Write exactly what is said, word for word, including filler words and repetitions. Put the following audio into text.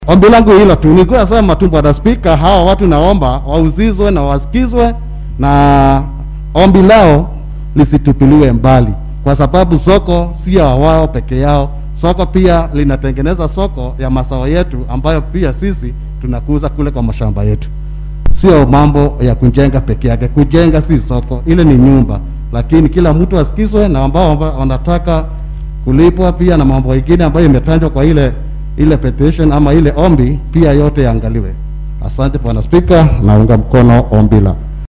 Ombi langu hilo tu. Nilikuwa nasema tu Bwana Speaker, hawa watu naomba wauzizwe na wasikizwe, na ombi lao lisitupiliwe mbali, kwa sababu soko sio wao peke yao. Soko pia linatengeneza soko ya mazao yetu ambayo pia sisi tunakuza kule kwa mashamba yetu. Sio mambo ya kujenga peke yake. Kujenga si soko, ile ni nyumba, lakini kila mtu asikizwe, na ambao wanataka kulipwa pia na mambo mengine ambayo imetajwa kwa ile ile petition ama ile ombi pia yote yaangaliwe. Asante Bwana Speaker, naunga mkono ombi la